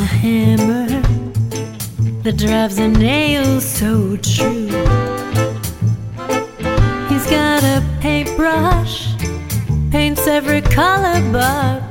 hammer that drives a nail so true. He's got a paintbrush, paints every color but